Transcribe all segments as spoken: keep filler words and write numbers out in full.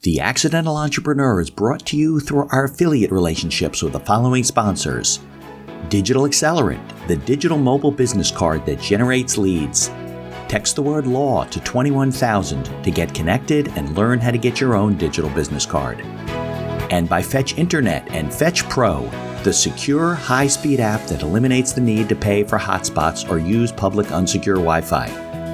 The Accidental Entrepreneur is brought to you through our affiliate relationships with the following sponsors. Digital Accelerant, the digital mobile business card that generates leads. Text the word law to twenty-one thousand to get connected and learn how to get your own digital business card. And by Fetch Internet and Fetch Pro, the secure, high-speed app that eliminates the need to pay for hotspots or use public unsecure Wi-Fi.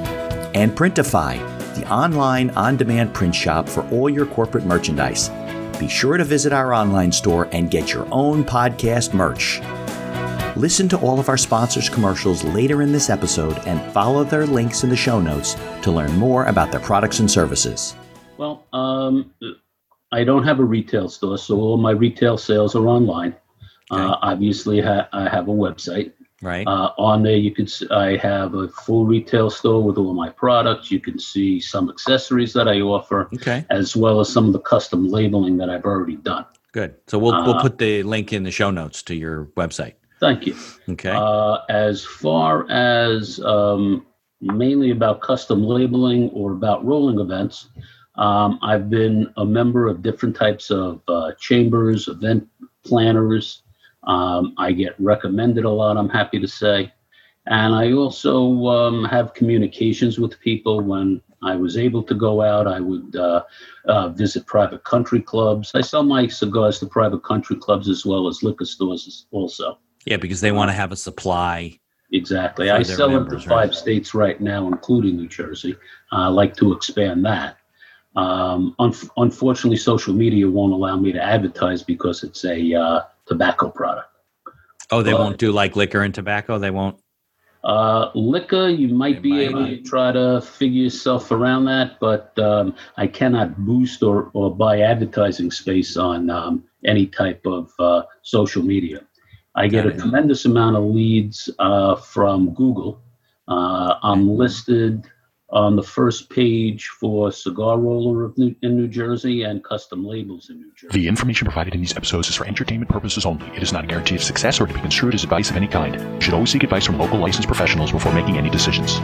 And Printify, the online, on-demand print shop for all your corporate merchandise. Be sure to visit our online store and get your own podcast merch. Listen to all of our sponsors' commercials later in this episode and follow their links in the show notes to learn more about their products and services. Well, um, I don't have a retail store, so all my retail sales are online. Okay. Uh, obviously, ha- I have a website. Right. Uh, on there, you could. See, I have a full retail store with all my products. You can see some accessories that I offer, okay, as well as some of the custom labeling that I've already done. Good. So we'll uh, we'll put the link in the show notes to your website. Thank you. Okay. Uh, as far as um, mainly about custom labeling or about rolling events, um, I've been a member of different types of uh, chambers, event planners. Um, I get recommended a lot, I'm happy to say. And I also um, have communications with people. When I was able to go out, I would uh, uh, visit private country clubs. I sell my cigars to private country clubs as well as liquor stores also. Yeah, because they want to have a supply. Exactly. I sell them to five right? states right now, including New Jersey. I uh, like to expand that. Um, un- unfortunately, social media won't allow me to advertise because it's a uh, tobacco product. Oh, they but, won't do like liquor and tobacco? They won't? Uh, liquor, you might they be might, able might. to try to figure yourself around that, but um, I cannot boost or, or buy advertising space on um, any type of uh, social media. I get a tremendous amount of leads uh, from Google. Uh, I'm listed on the first page for Cigar Roller of New, in New Jersey and Custom Labels in New Jersey. The information provided in these episodes is for entertainment purposes only. It is not a guarantee of success or to be construed as advice of any kind. You should always seek advice from local licensed professionals before making any decisions.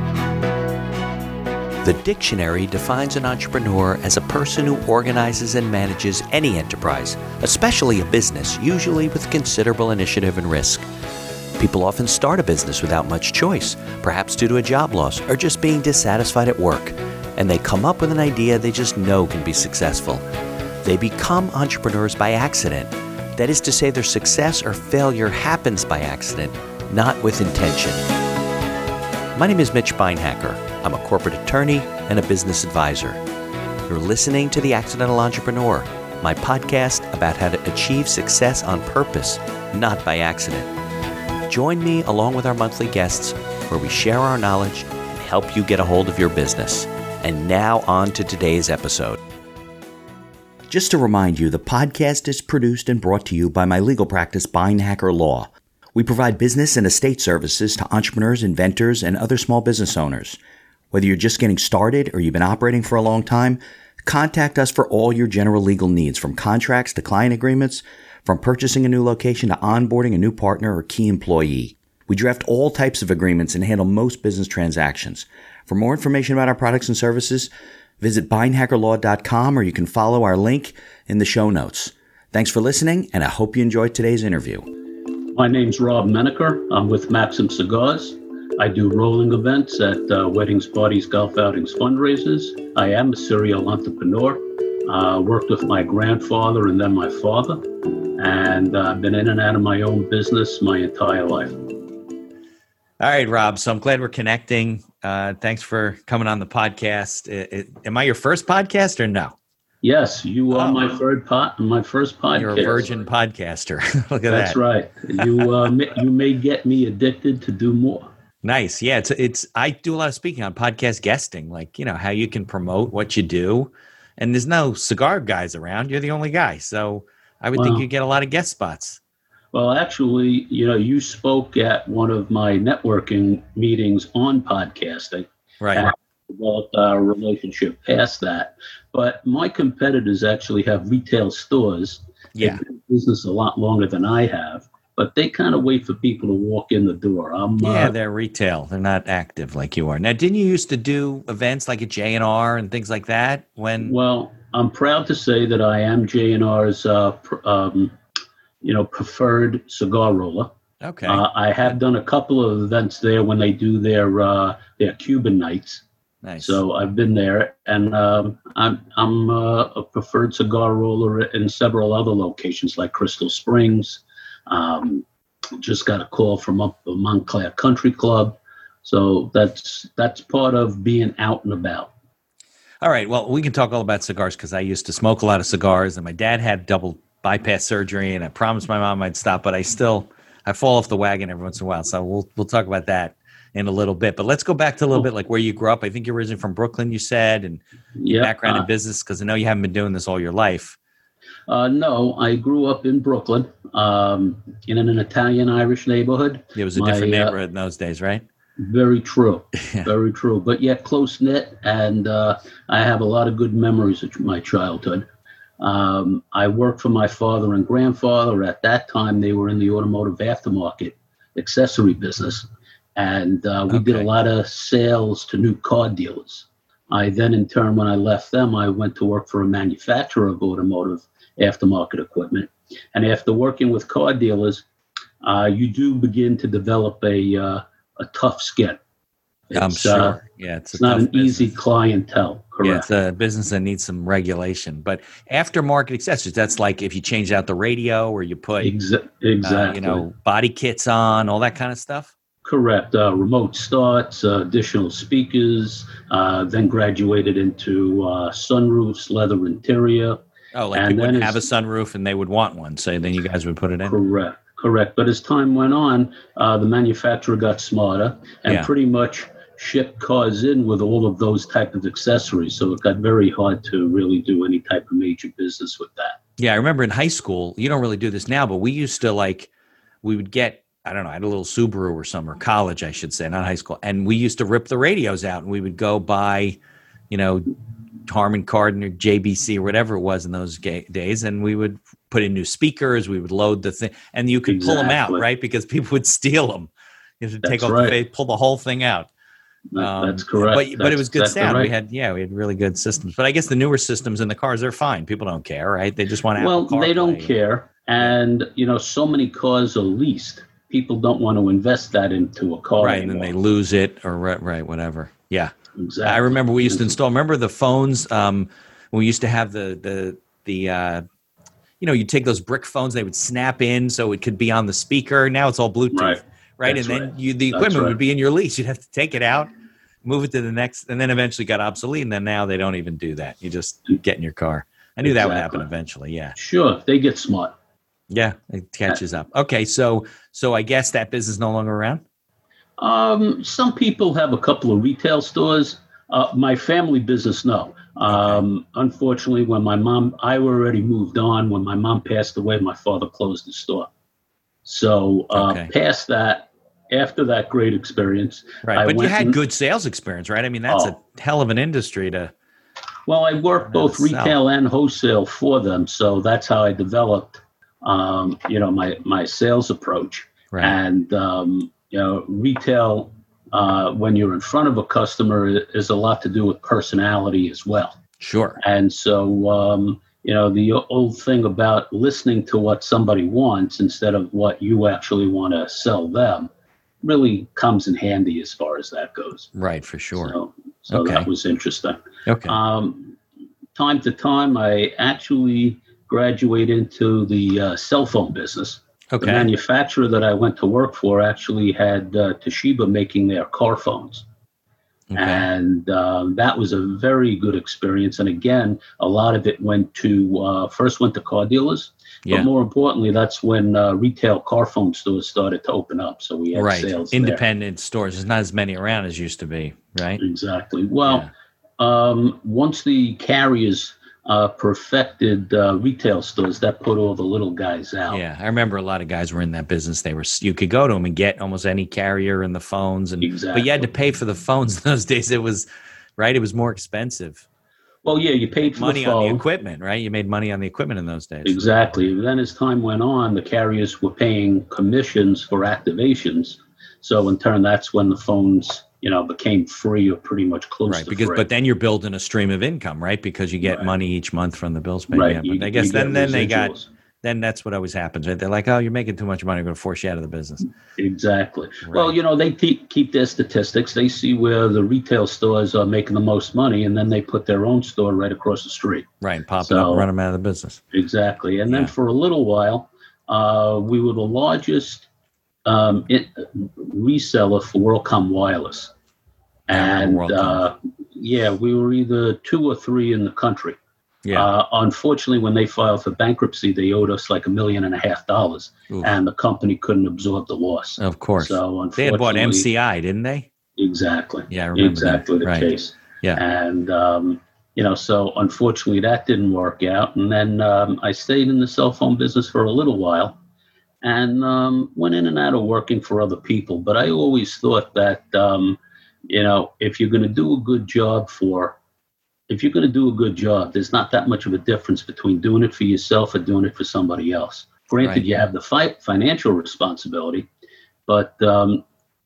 The dictionary defines an entrepreneur as a person who organizes and manages any enterprise, especially a business, usually with considerable initiative and risk. People often start a business without much choice, perhaps due to a job loss or just being dissatisfied at work, and they come up with an idea they just know can be successful. They become entrepreneurs by accident. That is to say, their success or failure happens by accident, not with intention. My name is Mitch Beinhacker. I'm a corporate attorney and a business advisor. You're listening to The Accidental Entrepreneur, my podcast about how to achieve success on purpose, not by accident. Join me along with our monthly guests where we share our knowledge and help you get a hold of your business. And now on to today's episode. Just to remind you, the podcast is produced and brought to you by my legal practice, Beinhacker Law. We provide business and estate services to entrepreneurs, inventors, and other small business owners. Whether you're just getting started or you've been operating for a long time, contact us for all your general legal needs, from contracts to client agreements, from purchasing a new location to onboarding a new partner or key employee. We draft all types of agreements and handle most business transactions. For more information about our products and services, visit beinhacker law dot com or you can follow our link in the show notes. Thanks for listening, and I hope you enjoyed today's interview. My name's Rob Menaker. I'm with Maxim Cigars. I do rolling events at uh, weddings, parties, golf outings, fundraisers. I am a serial entrepreneur. Uh, worked with my grandfather and then my father. And I've uh, been in and out of my own business my entire life. All right, Rob. So I'm glad we're connecting. Uh, thanks for coming on the podcast. It, it, am I your first podcast or no? Yes, you are oh. my third pot, my first podcast. You're a virgin podcaster. Look at That's that. That's right. You uh, may, you may get me addicted to do more. Nice. Yeah, it's it's. I do a lot of speaking on podcast guesting, like, you know, how you can promote what you do. And there's no cigar guys around. You're the only guy. So I would wow. think you get a lot of guest spots. Well, actually, you know, you spoke at one of my networking meetings on podcasting. Right. And developed our relationship past that. But my competitors actually have retail stores. Yeah. They've been in business a lot longer than I have. but they kind of wait for people to walk in the door. I'm, Yeah, uh, they're retail. They're not active like you are. Now, didn't you used to do events like at J and R and things like that? When well, I'm proud to say that I am J and R's, uh, pr- um, you know, preferred cigar roller. okay, Uh, I have done a couple of events there when they do their uh, their Cuban nights. nice. So I've been there, and um, I'm I'm uh, a preferred cigar roller in several other locations like Crystal Springs. Um, just got a call from up the Montclair Country Club, so that's that's part of being out and about. All right. Well, we can talk all about cigars because I used to smoke a lot of cigars, and my dad had double bypass surgery, and I promised my mom I'd stop, but I still I fall off the wagon every once in a while. So we'll we'll talk about that in a little bit. But let's go back to a little bit like where you grew up. I think you're originally from Brooklyn, you said, and your Yeah. background Uh, in business because I know you haven't been doing this all your life. uh, no, I grew up in Brooklyn, um, in an Italian-Irish neighborhood. It was a My, different uh, neighborhood in those days, right? Very true. Yeah. Very true. But yet close knit, and uh, I have a lot of good memories of my childhood. Um, I worked for my father and grandfather. At that time, they were in the automotive aftermarket accessory business, and uh, we did Okay. a lot of sales to new car dealers. I then, in turn, when I left them, I went to work for a manufacturer of automotive aftermarket equipment. And after working with car dealers, uh, you do begin to develop a uh, a tough skin. I'm It's, sure. uh, yeah, it's, it's a not tough an easy business. clientele. Yeah, Correct. it's a business that needs some regulation. But aftermarket accessories, that's like if you change out the radio or you put, Exa- uh, exactly. you know, body kits on, all that kind of stuff. Correct. Uh, remote starts, uh, additional speakers, uh, then graduated into uh, sunroofs, leather interior. Oh, like And you wouldn't then have a as- sunroof and they would want one. So then you guys would put it in. Correct. Correct. But as time went on, uh, the manufacturer got smarter and Yeah. pretty much shipped cars in with all of those type of accessories. So it got very hard to really do any type of major business with that. Yeah, I remember in high school, you don't really do this now, but we used to like, we would get, I don't know, I had a little Subaru or something, or college, I should say, not high school. And we used to rip the radios out and we would go buy, you know, Harman Kardon or J B C or whatever it was in those ga- days. And we would put in new speakers, we would load the thing, and you could pull them out, Exactly. right? Because people would steal them. You have to take That's off right. the face, pull the whole thing out. That- Um, That's correct. But, but it That's was good exactly sound. We right. had, yeah, we had really good systems. But I guess the newer systems in the cars, they're fine. People don't care, right? They just want to Well, they don't care. And, you know, so many cars are leased. People don't want to invest that into a car. Right, and then anymore. they lose it or right, right, whatever. Yeah. Exactly. I remember we used to install. Remember the phones? Um, when we used to have the the the uh, you know, you take those brick phones, they would snap in so it could be on the speaker. Now it's all Bluetooth, right? Right. And That's then right. you the That's equipment right. would be in your lease. You'd have to take it out, move it to the next, and then eventually got obsolete. And then now they don't even do that. You just get in your car. I knew that would happen Exactly. eventually. Yeah, Sure, they get smart. yeah, it catches up. Okay, so so I guess that business is no longer around. Um, some people have a couple of retail stores. Uh, my family business, no. Um, Unfortunately, when my mom, I already moved on. When my mom passed away, my father closed the store. So uh, Okay. past that, after that great experience, Right, I but you went had and- good sales experience, right? I mean, that's Oh. a hell of an industry to. Well, I worked Learn how both to sell. retail and wholesale for them, so that's how I developed, um, you know, my my sales approach. Right. And um, you know, retail, uh, when you're in front of a customer, is a lot to do with personality as well. Sure. And so, um, you know, the old thing about listening to what somebody wants instead of what you actually want to sell them really comes in handy as far as that goes. Right, for sure. So, so Okay. that was interesting. Okay. Um, time to time, I actually graduate into the uh, cell phone business. The Okay. manufacturer that I went to work for actually had uh, Toshiba making their car phones. Okay. And um, that was a very good experience. And again, a lot of it went to, uh, first went to car dealers. Yeah. But more importantly, that's when uh, retail car phone stores started to open up. So we had Right. sales there. Independent stores. There's not as many around as used to be, right? Exactly. Well, um, once the carriers uh, perfected uh, retail stores, that put all the little guys out. Yeah. I remember a lot of guys were in that business. They were, you could go to them and get almost any carrier and the phones. And, Exactly. but you had to pay for the phones in those days. It was, right. It was more expensive. Well, yeah, you paid for money the on the phone. equipment, right? You made money on the equipment in those days. Exactly. Then as time went on, the carriers were paying commissions for activations. So in turn, that's when the phones, you know, became free or pretty much close Right, to because free. but then you're building a stream of income, right? Because you get Right. money each month from the bills paid. Right. Yeah, You, but I guess you then get then they got residuals. then that's what always happens, right? They're like, oh, you're making too much money, we're going to force you out of the business. Exactly. Right. Well, you know, they keep keep their statistics. They see where the retail stores are making the most money, and then they put their own store right across the street. Right, and pop it So- up and run them out of the business. Exactly. And Yeah. then for a little while, uh, we were the largest um, it, reseller for WorldCom Wireless. Yeah, I remember And WorldCom. uh, yeah, we were either two or three in the country. Yeah, Uh, unfortunately, when they filed for bankruptcy, they owed us like a million and a half dollars, Oof. and the company couldn't absorb the loss. of course. So They had bought unfortunately, M C I, didn't they? exactly, Yeah, I remember exactly that. the Right. case. Yeah. And um, you know, so unfortunately, that didn't work out. And then um, I stayed in the cell phone business for a little while, and um, went in and out of working for other people. But I always thought that um, you know, if you're going to do a good job for if you're going to do a good job, there's not that much of a difference between doing it for yourself or doing it for somebody else. Granted, Right. you have the fi- financial responsibility, but um,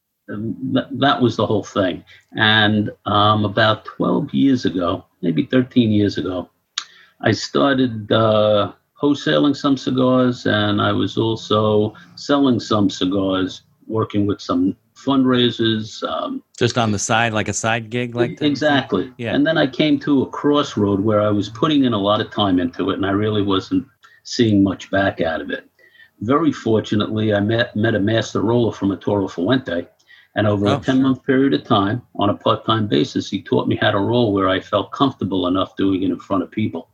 th- that was the whole thing. And um, about twelve years ago, maybe thirteen years ago, I started uh, wholesaling some cigars, and I was also selling some cigars, working with some fundraisers. Um, Just on the side, like a side gig, like that. Exactly. Yeah. And then I came to a crossroad where I was putting in a lot of time into it, and I really wasn't seeing much back out of it. Very fortunately, I met met a master roller from Toro Fuente, and over Oh, a ten-month period of time, on a part-time basis, he taught me how to roll where I felt comfortable enough doing it in front of people.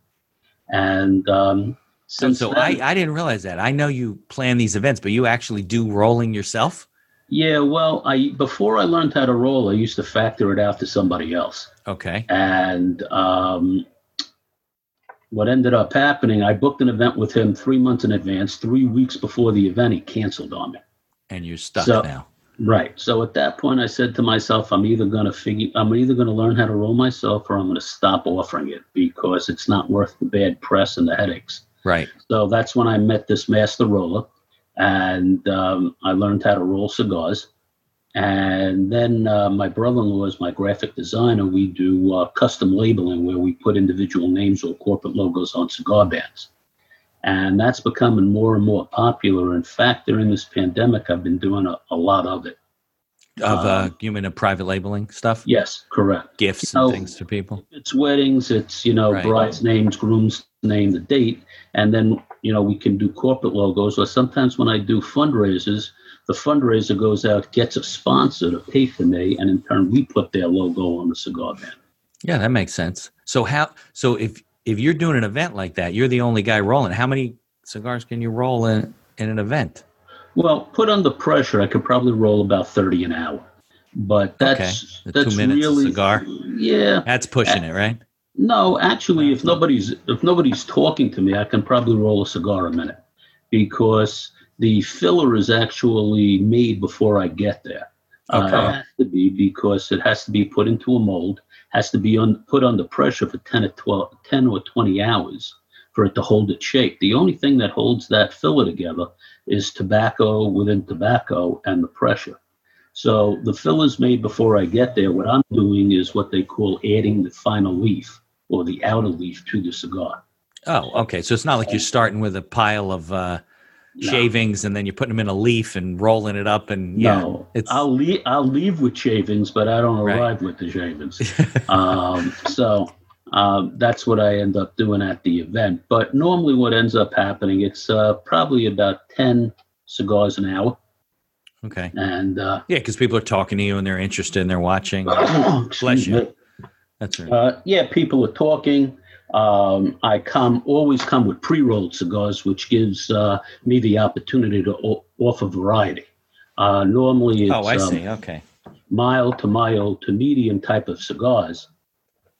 And um, So, since so then, I, I didn't realize that. I know you plan these events, but you actually do rolling yourself? yeah, well, I before I learned how to roll, I used to factor it out to somebody else. Okay. And um, what ended up happening, I booked an event with him three months in advance. Three weeks before the event, he canceled on me. And you're stuck So- now. Right. So at that point, I said to myself, I'm either going to figure, I'm either going to learn how to roll myself, or I'm going to stop offering it because it's not worth the bad press and the headaches. Right. So that's when I met this master roller, and um, I learned how to roll cigars. And then uh, my brother-in-law is my graphic designer. We do uh, custom labeling where we put individual names or corporate logos on cigar bands. And that's becoming more and more popular. In fact, during this pandemic, I've been doing a, a lot of it. Of uh, Um, you mean a private labeling stuff? Yes, correct. Gifts You and know, things to people? It's weddings, it's, you know, Right. bride's names, groom's name, the date. And then, you know, we can do corporate logos. Or sometimes when I do fundraisers, the fundraiser goes out, gets a sponsor to pay for me, and in turn, we put their logo on the cigar band. Yeah, that makes sense. So how so if if you're doing an event like that, you're the only guy rolling. How many cigars can you roll in, in an event? Well, put under pressure, I could probably roll about thirty an hour. But that's Okay. The that's two minutes a really cigar? Yeah. That's pushing it, right? No, actually, if nobody's if nobody's talking to me, I can probably roll a cigar a minute, because the filler is actually made before I get there. Uh, Okay. it has to be, because it has to be put into a mold, has to be un, put under pressure for ten or twelve, ten or twenty hours for it to hold its shape. The only thing that holds that filler together is tobacco within tobacco and the pressure. So the filler's made before I get there. What I'm doing is what they call adding the final leaf or the outer leaf to the cigar. Oh, okay. So it's not like you're starting with a pile of uh, No. shavings and then you're putting them in a leaf and rolling it up and yeah. No, It's I'll leave. I'll leave with shavings, but I don't Right. arrive with the shavings. um, so um, that's what I end up doing at the event. But normally, what ends up happening, it's uh, probably about ten cigars an hour, okay. and uh, Yeah, because people are talking to you and they're interested and they're watching. excuse Bless you. me. That's right. Uh, yeah, people are talking. Um, I come always come with pre-rolled cigars, which gives uh, me the opportunity to o- offer variety. Uh, normally, it's oh, I um, see. Okay. mild to mild to medium type of cigars.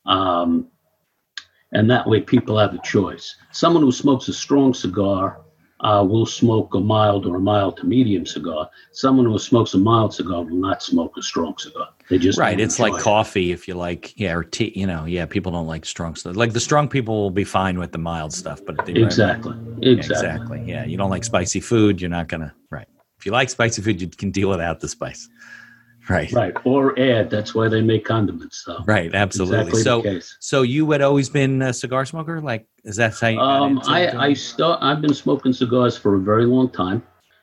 Um, and that way people have a choice. Someone who smokes a strong cigar uh, will smoke a mild or a mild to medium cigar. Someone who smokes a mild cigar will not smoke a strong cigar. They just Right. don't It's like enjoy it. coffee if you like, yeah, or tea, you know, yeah, people don't like strong stuff. Like the strong people will be fine with the mild stuff, but they, Exactly. yeah, Exactly. exactly. Yeah. You don't like spicy food. You're not going to, right. If you like spicy food, you can deal without the spice. Right. Right. Or add. That's why they make condiments. So. Right. Absolutely. Exactly so, the case. so you had always been a cigar smoker? Like, is that how you got Um, into I, doing I it? start, I've been smoking cigars for a very long time.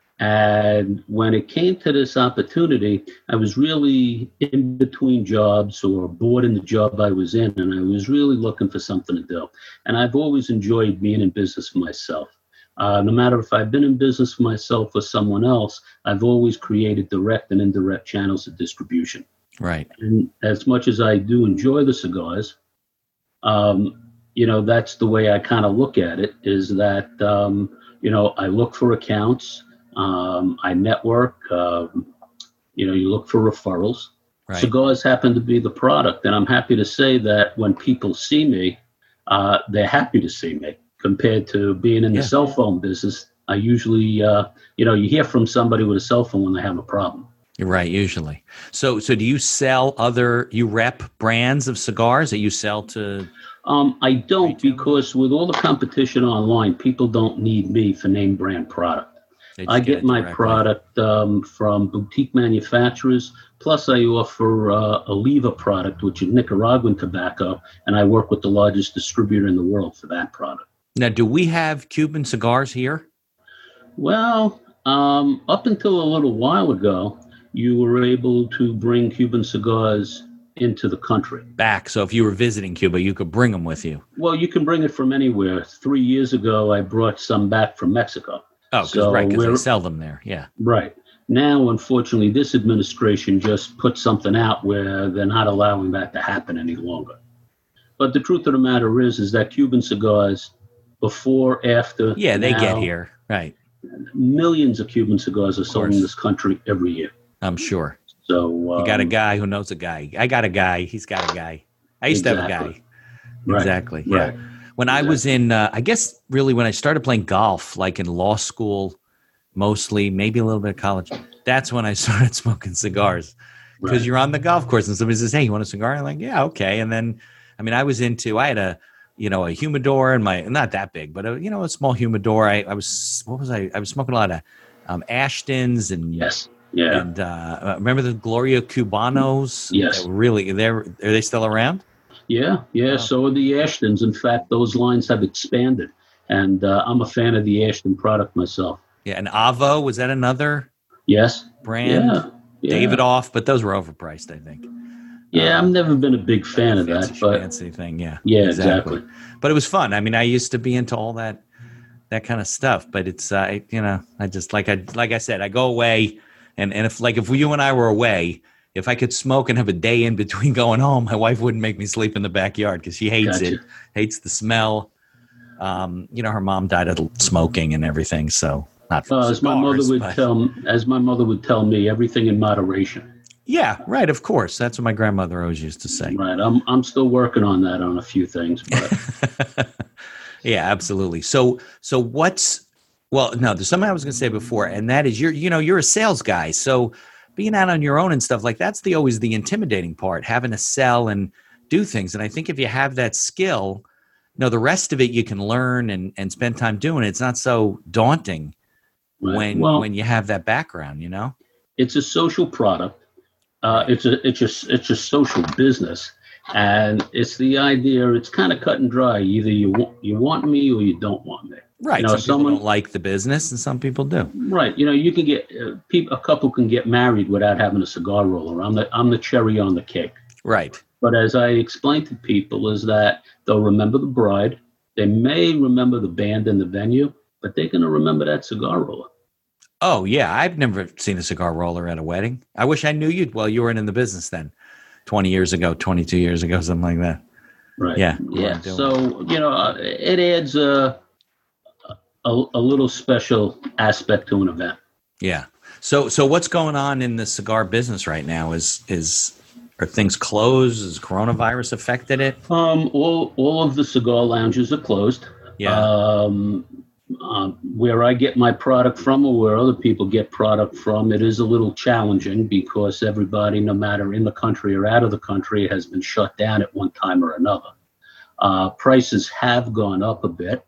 And when it came to this opportunity, I was really in between jobs or bored in the job I was in, and I was really looking for something to do. And I've always enjoyed being in business for myself. Uh, no matter if I've been in business for myself or someone else, I've always created direct and indirect channels of distribution. Right. And as much as I do enjoy the cigars, um, you know, that's the way I kind of look at it, is that, um, you know, I look for accounts. Um, I network, um, you know, you look for referrals. Right. Cigars happen to be the product. And I'm happy to say that when people see me, uh, they're happy to see me compared to being in Yeah. the cell phone business. I usually, uh, you know, you hear from somebody with a cell phone when they have a problem. You're right. Usually. So, so do you sell other, you rep brands of cigars that you sell to? Um, I don't, Retail? because with all the competition online, people don't need me for name brand product. They just I get it my directly? product um, from boutique manufacturers. Plus, I offer uh, a Leva product, which is Nicaraguan tobacco, and I work with the largest distributor in the world for that product. Now, do we have Cuban cigars here? Well, um, up until a little while ago, you were able to bring Cuban cigars into the country. Back. So if you were visiting Cuba, you could bring them with you. Well, you can bring it from anywhere. Three years ago, I brought some back from Mexico. Oh, because So right, because they we're- sell them there. Yeah. Right. Now, unfortunately, this administration just put something out where they're not allowing that to happen any longer. But the truth of the matter is, is that Cuban cigars, before, after, Yeah, they now, get here. Right. millions of Cuban cigars are sold in course. this country every year. I'm sure. So um, You got a guy who knows a guy. I got a guy. He's got a guy. I used to have a Exactly. guy. Right. Exactly. Yeah. Right. When I was in, uh, I guess really when I started playing golf, like in law school, mostly, maybe a little bit of college, that's when I started smoking cigars. Because Right. you're on the golf course and somebody says, "Hey, you want a cigar?" I'm like, "Yeah, okay." And then, I mean, I was into, I had a, you know, a humidor in my, not that big, but a, you know, a small humidor. I, I was, what was I? I was smoking a lot of um, Ashtons and, Yes. Yeah. and uh, remember the Gloria Cubanos? Yes. They were really, they're, are they still around? Yeah. Yeah. Wow. So are the Ashtons. In fact, those lines have expanded. And uh, I'm a fan of the Ashton product myself. Yeah. And Avo, was that another Yes. brand? Yeah. Yeah. Davidoff, but those were overpriced, I think. Yeah. Um, I've never been a big fan of fancy that, but fancy thing, yeah. yeah, exactly. But it was fun. I mean, I used to be into all that that kind of stuff. But it's, uh, I, you know, I just like I like I said, I go away, and and if like if you and I were away, if I could smoke and have a day in between going home, my wife wouldn't make me sleep in the backyard because she hates Gotcha. it, hates the smell. Um, you know, her mom died of smoking and everything, so not from Uh, as my mother cigars, would but- tell, as my mother would tell me, everything in moderation. Yeah, right. Of course, that's what my grandmother always used to say. Right. I'm I'm still working on that on a few things, but Yeah, absolutely. So, so what's well? No, there's something I was going to say before, and that is you're, you know, you're a sales guy. So, being out on your own and stuff like that's the always the intimidating part, having to sell and do things. And I think if you have that skill, you know, the rest of it you can learn and and spend time doing it. It's not so daunting right. when well, when you have that background. You know. it's a social product. Uh, it's a it's a it's a social business, and it's the idea. It's kind of cut and dry. Either you want you want me or you don't want me. Right. You know, some someone- people don't like the business, and some people do. Right. You know, you can get uh, people. A couple can get married without having a cigar roller. I'm the I'm the cherry on the cake. Right. But as I explain to people, is that they'll remember the bride. They may remember the band and the venue, but they're going to remember that cigar roller. Oh yeah, I've never seen a cigar roller at a wedding. I wish I knew you. Well, you weren't in the business then, twenty years ago, twenty-two years ago, something like that. Right. Yeah, Yeah. weren't doing So, you know, uh, it adds a, a a little special aspect to an event. Yeah. So so what's going on in the cigar business right now? Is is are things closed? Has coronavirus affected it? Um, all all of the cigar lounges are closed. Yeah. Um, um, where I get my product from or where other people get product from, it is a little challenging because everybody, no matter in the country or out of the country, has been shut down at one time or another. Uh, prices have gone up a bit.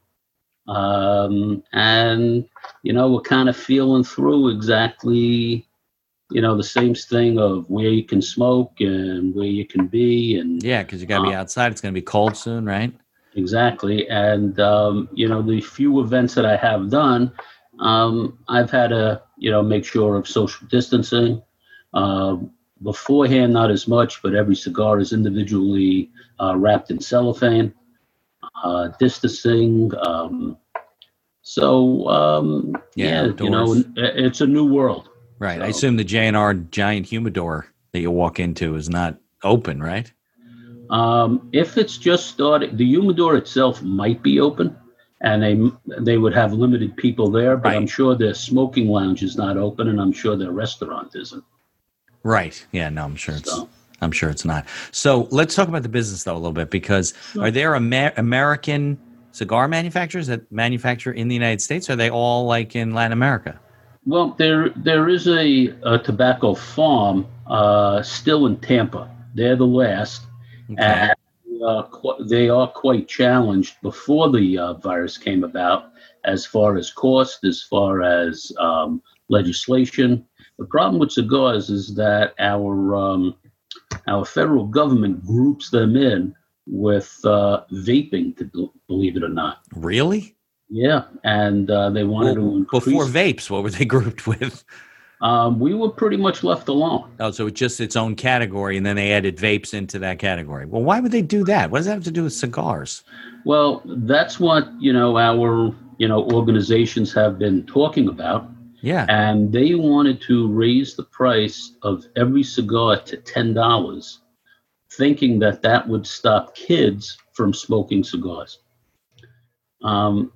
Um, and, you know, we're kind of feeling through exactly, you know, the same thing of where you can smoke and where you can be. And Yeah, because you got to be uh, outside. It's going to be cold soon, right? Exactly. And, um, you know, the few events that I have done, um, I've had to, you know, make sure of social distancing. Uh, beforehand, not as much, but every cigar is individually uh, wrapped in cellophane, uh, distancing. Um, so, um, Yeah, yeah, you know, outdoors. it- it's a new world. Right. I So, assume the J and R giant humidor that you walk into is not open, right? Um, if it's just started, the humidor itself might be open, and they they would have limited people there. But I'm Right. sure their smoking lounge is not open, and I'm sure their restaurant isn't. Right. Yeah. No, I'm sure it's. So, I'm sure it's not. So let's talk about the business though a little bit because are there Amer- American cigar manufacturers that manufacture in the United States? Or are they all like in Latin America? well, there there is a, a tobacco farm uh, still in Tampa. They're the last, Okay. and uh, qu- they are quite challenged before the uh, virus came about, as far as cost, as far as um, legislation. The problem with cigars is that our um, our federal government groups them in with uh, vaping, to believe it or not. Really? Yeah, and uh, they wanted Well, to before increase. vapes, what were they grouped with? Um, we were pretty much left alone. Oh, so it's just its own category, and then they added vapes into that category. Well, why would they do that? What does that have to do with cigars? Well, that's what you know our you know organizations have been talking about, Yeah. and they wanted to raise the price of every cigar to ten dollars, thinking that that would stop kids from smoking cigars. Um,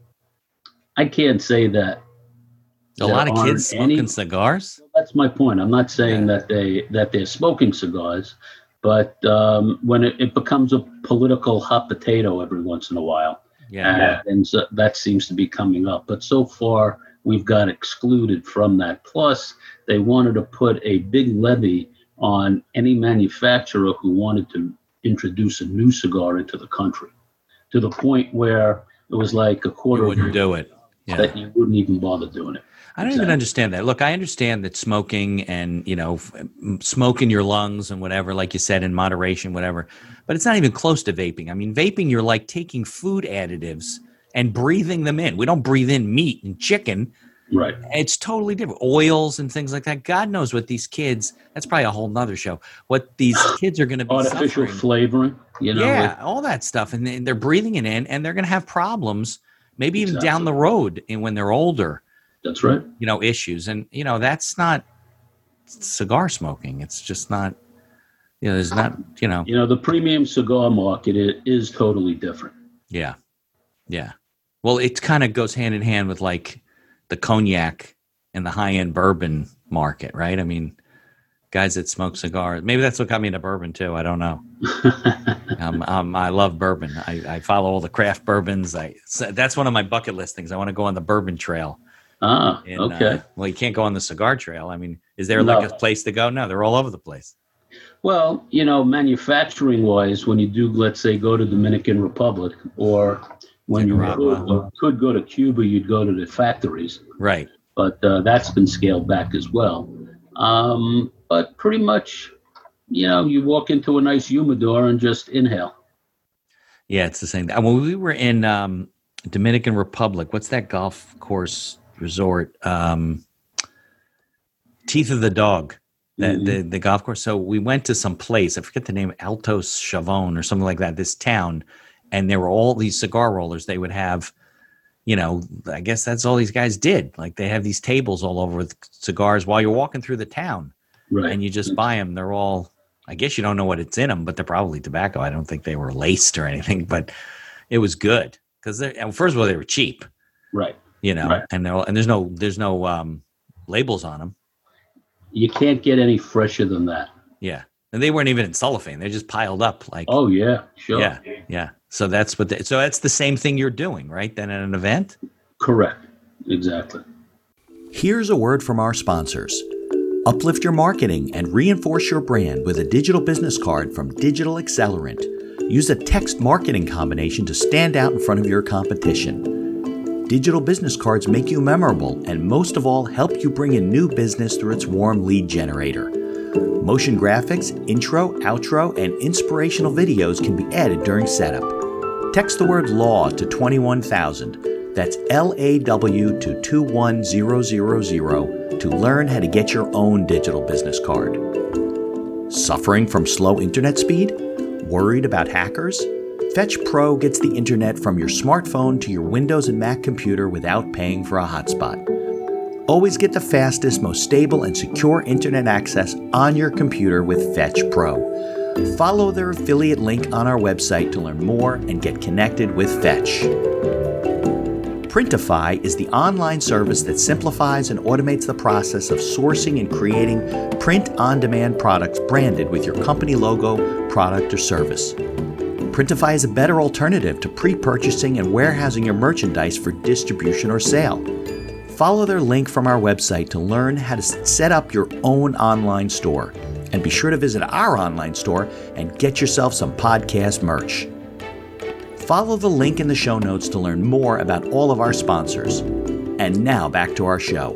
I can't say that A there lot of aren't kids smoking any. cigars. That's my point. I'm not saying Yeah. that they that they're smoking cigars, but um, when it, it becomes a political hot potato every once in a while, Yeah. and so that seems to be coming up. But so far, we've got excluded from that. Plus, they wanted to put a big levy on any manufacturer who wanted to introduce a new cigar into the country, to the point where it was like a You quarter of wouldn't your do it. Yeah. that you wouldn't even bother doing it. I don't even understand that. Look, I understand that smoking and, you know, f- m- smoke in your lungs and whatever, like you said, in moderation, whatever, but it's not even close to vaping. I mean, vaping, you're like taking food additives and breathing them in. We don't breathe in meat and chicken. Right. It's totally different. Oils and things like that. God knows what these kids, that's probably a whole nother show, what these kids are going to be Artificial suffering. flavoring, you know. Yeah, it- all that stuff. And they- they're breathing it in and they're going to have problems, maybe even down Exactly. the road and when they're older, That's right. you know, issues. And, you know, that's not cigar smoking. It's just not, you know, there's not, you know, You know, the premium cigar market i- is totally different. yeah. Yeah. Well, it kind of goes hand in hand with like the cognac and the high end bourbon market, right? I mean, guys that smoke cigars, maybe that's what got me into bourbon too. I don't know. Um, um, I love bourbon. I, I follow all the craft bourbons. I so that's one of my bucket list things. I want to go on the bourbon trail. Ah, And, okay. Uh, well, you can't go on the cigar trail. I mean, is there like No. a place to go? No, they're all over the place. Well, you know, manufacturing wise, when you do, let's say, go to Dominican Republic, or when you Nicaragua. could, could go to Cuba, you'd go to the factories, Right. but uh, that's been scaled back as well. Um, but pretty much, you know, you walk into a nice humidor and just inhale. Yeah, it's the same. thing. When we were in um, Dominican Republic, what's that golf course resort? Um, Teeth of the Dog, the, Mhm. the the golf course. So we went to some place. I forget the name, Altos Chavon or something like that. This town, and there were all these cigar rollers. They would have, you know, I guess that's all these guys did. Like they have these tables all over with cigars while you're walking through the town, Right. and you just buy them. They're all, I guess you don't know what it's in them, but they're probably tobacco. I don't think they were laced or anything, but it was good because first of all they were cheap, Right. you know, Right. and they're- and there's no there's no um, labels on them. You can't get any fresher than that. Yeah, and they weren't even in cellophane; they just piled up like. Oh yeah, sure. Yeah, yeah. So that's what. The, so that's the same thing you're doing, right? Then at an event. Correct. Exactly. Here's a word from our sponsors. Uplift your marketing and reinforce your brand with a digital business card from Digital Accelerant. Use a text marketing combination to stand out in front of your competition. Digital business cards make you memorable and most of all help you bring in new business through its warm lead generator. Motion graphics, intro, outro, and inspirational videos can be added during setup. Text the word LAW to twenty-one thousand. That's L A W to two one zero zero zero to learn how to get your own digital business card. Suffering from slow internet speed? Worried about hackers? Fetch Pro gets the internet from your smartphone to your Windows and Mac computer without paying for a hotspot. Always get the fastest, most stable, and secure internet access on your computer with Fetch Pro. Follow their affiliate link on our website to learn more and get connected with Fetch. Printify is the online service that simplifies and automates the process of sourcing and creating print-on-demand products branded with your company logo, product, or service. Printify is a better alternative to pre-purchasing and warehousing your merchandise for distribution or sale. Follow their link from our website to learn how to set up your own online store. And be sure to visit our online store and get yourself some podcast merch. Follow the link in the show notes to learn more about all of our sponsors. And now back to our show.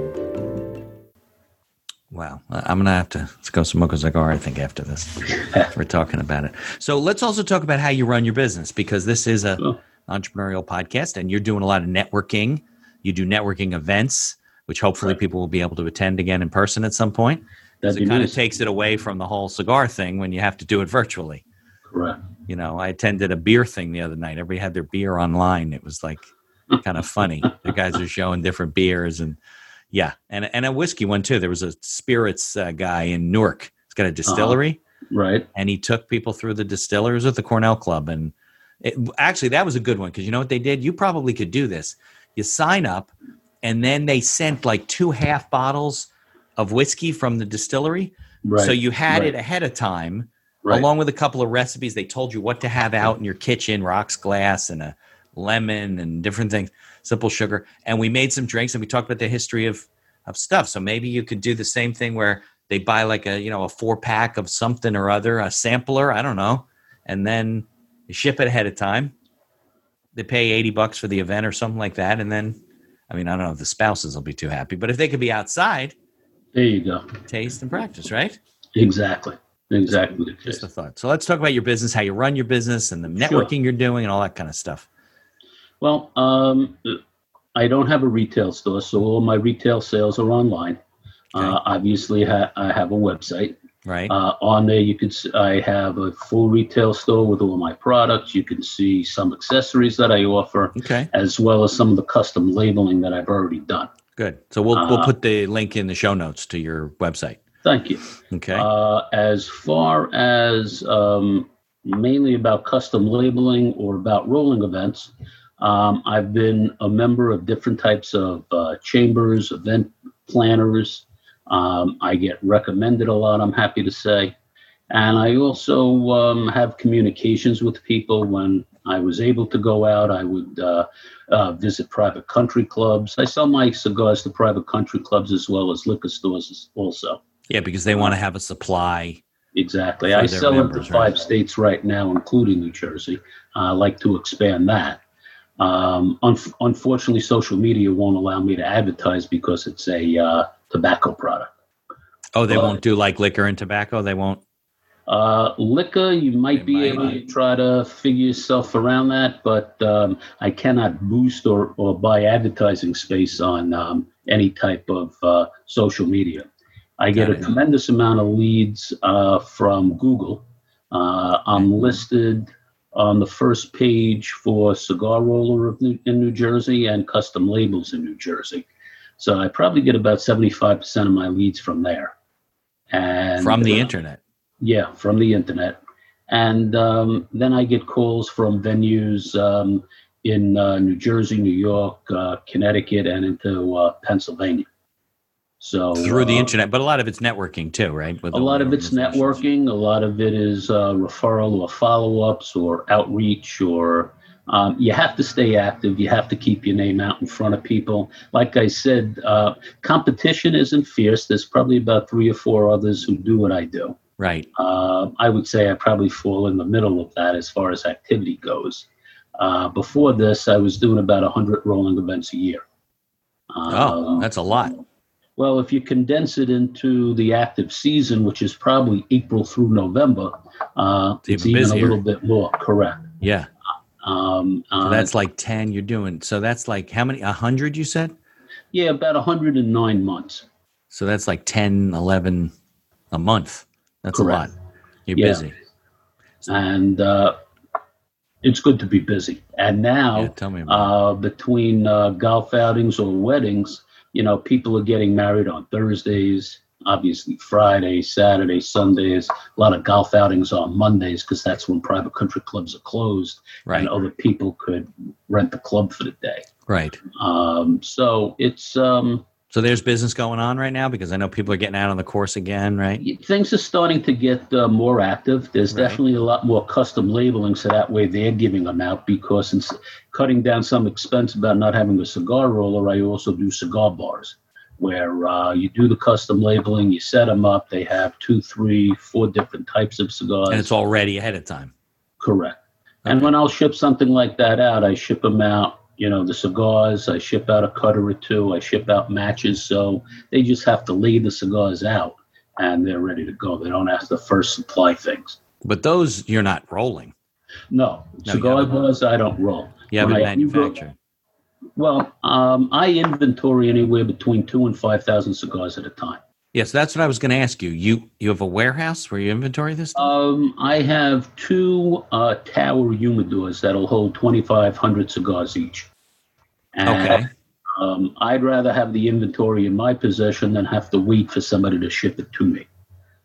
Wow. I'm going to have to let's go smoke a cigar, I think, after this. We're talking about it. So let's also talk about how you run your business, because this is an Oh. entrepreneurial podcast and you're doing a lot of networking. You do networking events, which hopefully Right. people will be able to attend again in person at some point. That'd It be kind of nice. takes it away from the whole cigar thing when you have to do it virtually. Correct. You know, I attended a beer thing the other night. Everybody had their beer online. It was like kind of funny. The guys are showing different beers and yeah, and and a whiskey one too. There was a spirits uh, guy in Newark. He's got a distillery, Right. and he took people through the distillers at the Cornell Club. And it, actually, that was a good one because you know what they did? You probably could do this. You sign up, and then they sent like two half bottles of whiskey from the distillery. Right. So you had right. it ahead of time. Right. Along with a couple of recipes. They told you what to have out in your kitchen, rocks glass and a lemon and different things, simple sugar. And we made some drinks and we talked about the history of, of stuff. So maybe you could do the same thing where they buy like a, you know, a four pack of something or other, a sampler, I don't know. And then you ship it ahead of time. They pay eighty bucks for the event or something like that. And then, I mean, I don't know if the spouses will be too happy, but if they could be outside, There you go. taste and practice, right? Exactly. Exactly. the Just case. a thought. So let's talk about your business, how you run your business and the networking you're doing and all that kind of stuff. Well, um, I don't have a retail store, so all my retail sales are online. Okay. Uh, obviously, ha- I have a website. Right. Uh, on there, you can. s- I have a full retail store with all my products. You can see some accessories that I offer, Okay. as well as some of the custom labeling that I've already done. Good. So we'll we'll Uh, put the link in the show notes to your website. Thank you. Okay. Uh, as far as um, mainly about custom labeling or about rolling events, um, I've been a member of different types of uh, chambers, event planners. Um, I get recommended a lot, I'm happy to say. And I also um, have communications with people. When I was able to go out, I would uh, uh, visit private country clubs. I sell my cigars to private country clubs as well as liquor stores also. yeah, because they want to have a supply. Exactly. For I their sell members, it to five right? states right now, including New Jersey. Uh, I like to expand that. Um, un- unfortunately, social media won't allow me to advertise because it's a uh, tobacco product. Oh, they Well, won't do like liquor and tobacco. They won't. Uh, liquor, you might They be might. able to try to figure yourself around that, but um, I cannot boost or, or buy advertising space on um, any type of uh, social media. I get Got a it. tremendous amount of leads uh, from Google. Uh, I'm listed on the first page for Cigar Roller of New, in New Jersey and Custom Labels in New Jersey. So I probably get about seventy-five percent of my leads from there. And From the uh, internet. yeah, from the internet. And um, then I get calls from venues um, in uh, New Jersey, New York, uh, Connecticut, and into uh, Pennsylvania. So Through the uh, internet, but a lot of it's networking too, right? With a all lot the of it's organizations. networking. A lot of it is uh, referral or follow-ups or outreach or Um, you have to stay active. You have to keep your name out in front of people. Like I said, uh, competition isn't fierce. There's probably about three or four others who do what I do. Right. Uh, I would say I probably fall in the middle of that as far as activity goes. Uh, before this, I was doing about one hundred rolling events a year. Oh, Uh, that's a lot. Well, if you condense it into the active season, which is probably April through November, uh, It's it's even even a busier. little bit more, correct. Yeah. Um, So uh, that's like ten you're doing. So that's like how many? one hundred you said? yeah, about one hundred nine months. So that's like ten, eleven a month. That's Correct. a lot. You're Yeah. busy. And uh, it's good to be busy. And now, Yeah, tell me about uh, between uh, golf outings or weddings, you know, people are getting married on Thursdays, obviously Friday, Saturday, Sundays, a lot of golf outings on Mondays because that's when private country clubs are closed Right. and other people could rent the club for the day. Right. Um, so it's um, So there's business going on right now because I know people are getting out on the course again, right? things are starting to get uh, more active. There's Right. definitely a lot more custom labeling, so that way they're giving them out because it's cutting down some expense about not having a cigar roller. I also do cigar bars where uh, you do the custom labeling, you set them up. They have two, three, four different types of cigars. And it's all ready ahead of time. Correct. And Okay. when I'll ship something like that out, I ship them out, you know, the cigars, I ship out a cutter or two, I ship out matches. So they just have to lay the cigars out and they're ready to go. They don't have to first supply things. But those you're not rolling. No, No, cigar you haven't. bars, I don't roll. You haven't When I do go- manufactured. Well, um, I inventory anywhere between two and five thousand cigars at a time. Yes, that's what I was going to ask you. You you have a warehouse where you inventory this stuff? Um, I have two uh, tower humidors that'll hold twenty-five hundred cigars each. And, Okay. Um, I'd rather have the inventory in my possession than have to wait for somebody to ship it to me.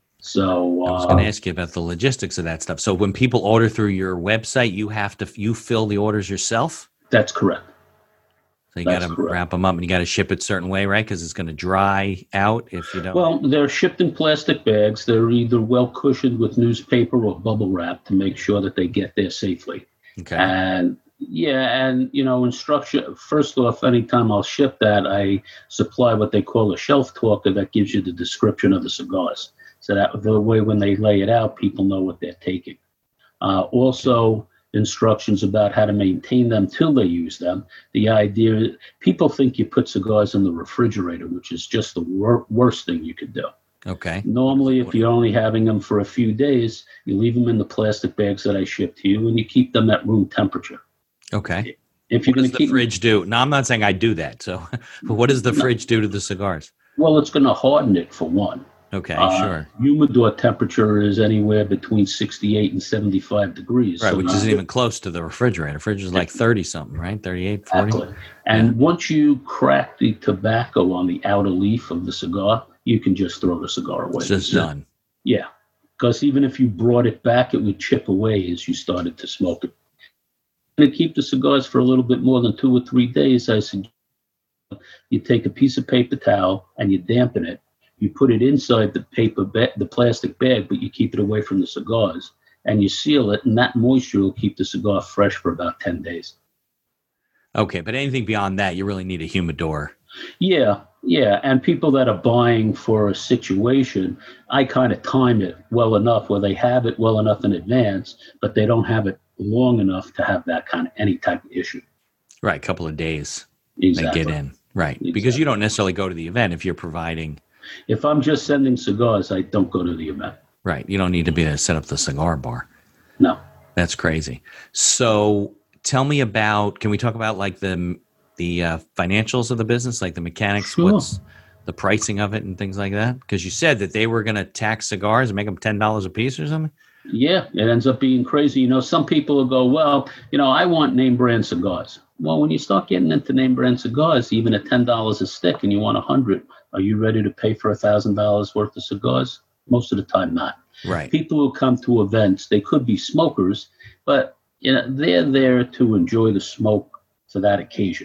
So I was uh, going to ask you about the logistics of that stuff. So when people order through your website, you have to you fill the orders yourself. that's correct. So you got That's to correct. wrap them up and you got to ship it a certain way, right? Because it's going to dry out if you don't. Well, they're shipped in plastic bags. They're either well cushioned with newspaper or bubble wrap to make sure that they get there safely. okay. And yeah, and you know, instruction. First off, anytime I'll ship that, I supply what they call a shelf talker that gives you the description of the cigars, so that the way when they lay it out, people know what they're taking. Uh, also, instructions about how to maintain them till they use them. The idea, people think you put cigars in the refrigerator, which is just the wor- worst thing you could do. Okay. Normally, if you're only having them for a few days, you leave them in the plastic bags that I ship to you, and you keep them at room temperature. Okay. If you're What going does to the keep, fridge do? No, I'm not saying I do that. So, but what does the No. fridge do to the cigars? well, it's going to harden it for one. Okay, Uh, sure. Humidor temperature is anywhere between sixty-eight and seventy-five degrees. Right, so which now- isn't even close to the refrigerator. Refrigerator is like thirty something, right? thirty-eight, forty. Exactly. And once you crack the tobacco on the outer leaf of the cigar, you can just throw the cigar away. It's just done. Yeah, because even if you brought it back, it would chip away as you started to smoke it. And to keep the cigars for a little bit more than two or three days, I suggest you take a piece of paper towel and you dampen it. You put it inside the paper, ba- the plastic bag, but you keep it away from the cigars, and you seal it, and that moisture will keep the cigar fresh for about ten days. Okay, but anything beyond that, you really need a humidor. Yeah, yeah. And people that are buying for a situation, I kind of time it well enough where they have it well enough in advance, but they don't have it long enough to have that kind of any type of issue. Right, a couple of days Exactly. they get in. Right, because Exactly. you don't necessarily go to the event if you're providing. If I'm just sending cigars, I don't go to the event. Right, you don't need to be to set up the cigar bar. No. That's crazy. So tell me about. Can we talk about like the the uh, financials of the business, like the mechanics? Sure. What's the pricing of it and things like that? Because you said that they were going to tax cigars and make them ten dollars a piece or something. Yeah, it ends up being crazy. You know, some people will go, well, you know, I want name brand cigars. Well, when you start getting into name brand cigars, even at ten dollars a stick and you want a hundred, are you ready to pay for a thousand dollars worth of cigars? Most of the time, not. Right. People who come to events, they could be smokers, but you know, they're there to enjoy the smoke for that occasion.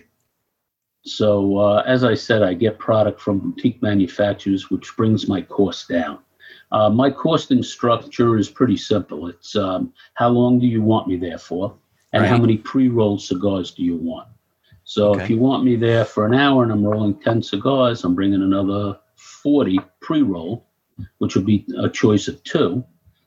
So, uh, as I said, I get product from boutique manufacturers, which brings my cost down. Uh, my costing structure is pretty simple. It's um, how long do you want me there for? and Right. how many pre-rolled cigars do you want. So Okay. if you want me there for an hour and I'm rolling ten cigars, I'm bringing another forty pre-roll, which would be a choice of two.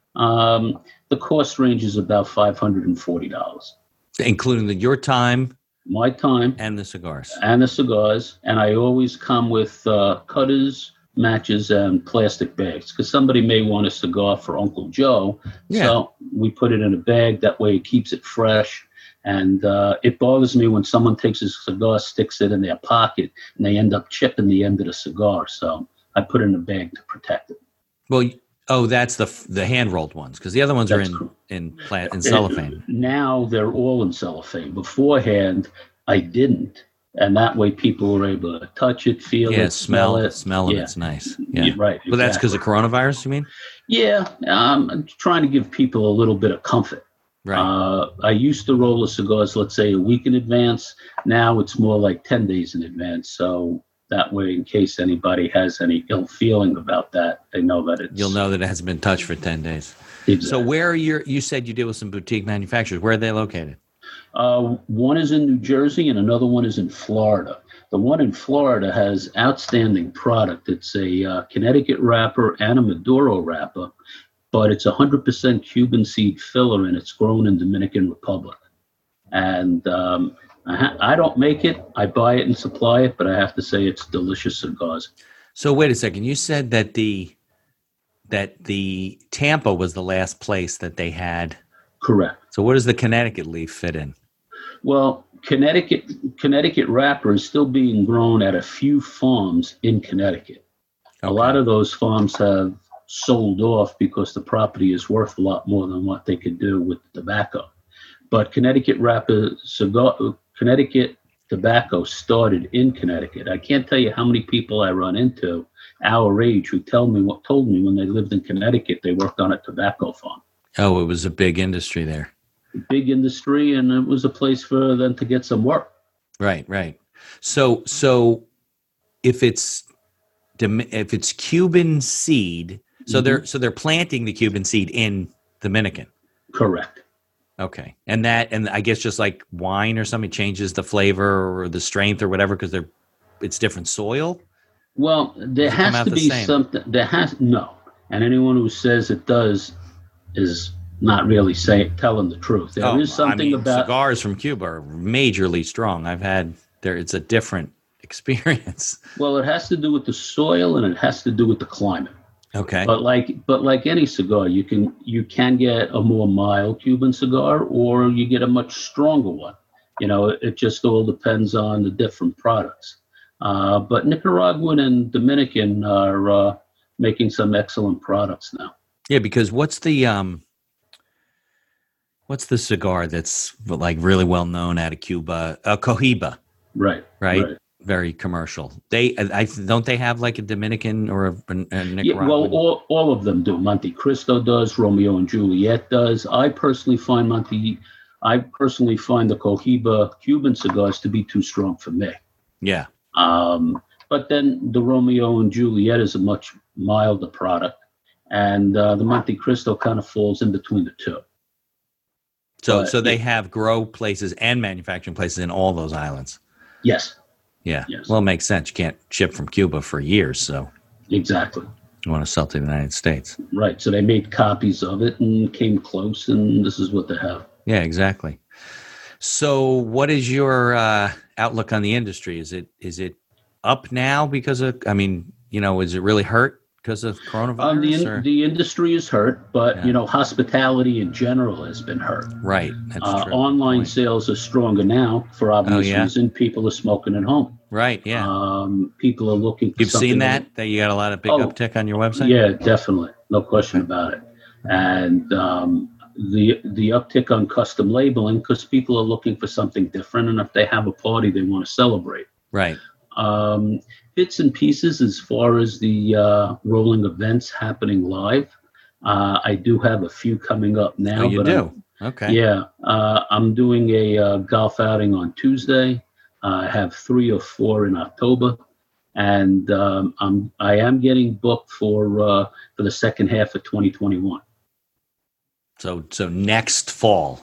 Um, the cost range is about five hundred forty dollars. Including the, your time My time and the cigars. and the cigars, and I always come with uh, cutters, matches, and plastic bags because somebody may want a cigar for Uncle Joe. Yeah. So we put it in a bag. That way it keeps it fresh. And uh, it bothers me when someone takes a cigar, sticks it in their pocket, and they end up chipping the end of the cigar. So I put it in a bag to protect it. Well, y- oh, that's the f- the hand rolled ones because the other ones That's are in correct. in plant in cellophane. It- now they're all in cellophane. Beforehand, I didn't. And that way people were able to touch it, feel Yeah, it, smell smell it, it. smell it. Yeah. It's nice. Yeah. Yeah, right. Well, that's because exactly. of coronavirus. You mean? Yeah, um, I'm trying to give people a little bit of comfort. Right. Uh, I used to roll the cigars, let's say, a week in advance. Now it's more like ten days in advance. So that way, in case anybody has any ill feeling about that, they know that it's. You'll know that it hasn't been touched for ten days. Exactly. So where are your? You said you deal with some boutique manufacturers. Where are they located? Uh, one is in New Jersey and another one is in Florida. The one in Florida has outstanding product. It's a uh, Connecticut wrapper and a Maduro wrapper, but it's one hundred percent Cuban seed filler and it's grown in Dominican Republic. And um, I, ha- I don't make it. I buy it and supply it, but I have to say it's delicious cigars. So wait a second. You said that the that the Tampa was the last place that they had. Correct. So where does the Connecticut leaf fit in? Well, Connecticut Connecticut wrapper is still being grown at a few farms in Connecticut. A lot of those farms have sold off because the property is worth a lot more than what they could do with the tobacco. But Connecticut wrapper cigar, Connecticut tobacco started in Connecticut. I can't tell you how many people I run into our age who tell me what told me when they lived in Connecticut they worked on a tobacco farm. Oh, it was a big industry there. Big industry, and it was a place for them to get some work. Right, right. So, so if it's Dom- if it's Cuban seed, so Mhm. they're so they're planting the Cuban seed in Dominican. Correct. Okay, and that and I guess just like wine or something changes the flavor or the strength or whatever because they're it's different soil. Well, there Does it come has out to the be same? something. There has no, and anyone who says it does is not really saying telling the truth. There is Oh, I something mean, about cigars from Cuba are majorly strong. I've had there. It's a different experience. well, it has to do with the soil and it has to do with the climate. Okay. But like, but like any cigar, you can you can get a more mild Cuban cigar, or you get a much stronger one. You know, it, it just all depends on the different products. Uh, but Nicaraguan and Dominican are uh, making some excellent products now. Yeah, because what's the um, what's the cigar that's like really well known out of Cuba? Uh, Cohiba, Right. right? Right. Very commercial. They, I, I don't they have like a Dominican or a, a Nicaraguan? Yeah, well, all, all of them do. Monte Cristo does. Romeo and Juliet does. I personally find Monte, I personally find the Cohiba Cuban cigars to be too strong for me. yeah. Um, but then the Romeo and Juliet is a much milder product, and uh, the Monte Cristo kind of falls in between the two. So, But, so they yeah. have grow places and manufacturing places in all those islands. Yes, Yeah. Yes. Well, it makes sense. You can't ship from Cuba for years, so exactly. you want to sell to the United States. Right. So they made copies of it and came close, and this is what they have. Yeah, exactly. So, what is your uh, outlook on the industry? Is it is it up now because of? I mean, you know, is it really hurt because of coronavirus? Um, the, in, or? the industry is hurt, but Yeah. you know, hospitality in general has been hurt. Right. That's Uh, true. online Point. sales are stronger now for obvious Oh, yeah? reason. People are smoking at home. Right. Yeah. Um, people are looking for You've something seen to- that? That you got a lot of big Oh, uptick on your website? Yeah, definitely. No question about it. And um, the the uptick on custom labeling because people are looking for something different. And if they have a party they want to celebrate. Right. Um, bits and pieces as far as the uh, rolling events happening live. Uh, I do have a few coming up now. Oh, you but do? I'm- Okay. Yeah, uh, I'm doing a uh, golf outing on Tuesday. Uh, I have three or four in October, and um, I'm I am getting booked for uh, for the second half of twenty twenty-one. So, so next fall.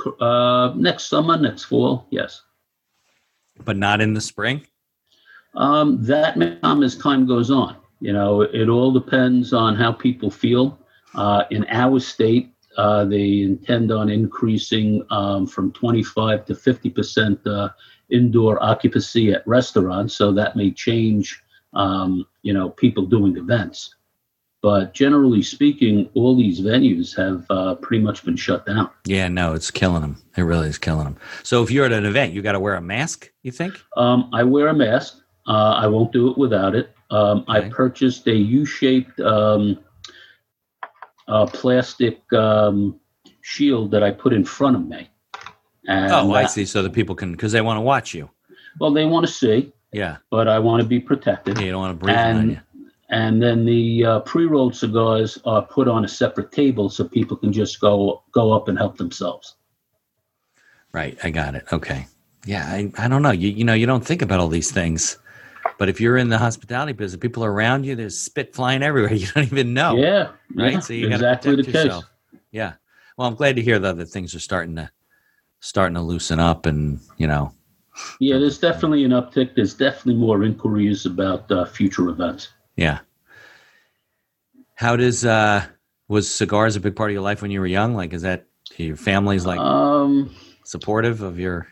Uh, next summer, next fall, yes. But not in the spring? Um, that may come as time goes on. You know, it all depends on how people feel. Uh, in our state, uh, they intend on increasing um, from twenty-five to fifty percent uh, indoor occupancy at restaurants. So that may change, um, you know, people doing events. But generally speaking, all these venues have uh, pretty much been shut down. Yeah, no, it's killing them. It really is killing them. So if you're at an event, you got to wear a mask, you think? Um, I wear a mask. Uh, I won't do it without it. Um, Okay. I purchased a U-shaped um, uh, plastic um, shield that I put in front of me. And, Oh, I uh, see. So the people can, because they want to watch you. well, they want to see, Yeah. but I want to be protected. Yeah, you don't want to breathe on you. and and then the uh, pre-rolled cigars are put on a separate table so people can just go go up and help themselves. Right. I got it. Okay. Yeah. I, I don't know. You, you know, you don't think about all these things. But if you're in the hospitality business, people are around you, there's spit flying everywhere. You don't even know. Yeah, Right. yeah, So you exactly got to the protect case. yourself. Yeah. Well, I'm glad to hear though that things are starting to starting to loosen up, and you know. Yeah, there's definitely an uptick. There's definitely more inquiries about uh, future events. Yeah. How does uh was cigars a big part of your life when you were young? Like, is that your family's like Um, supportive of your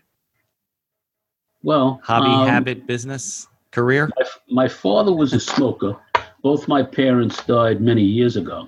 well, hobby, um, habit, business, career? My, my father was a smoker. Both my parents died many years ago.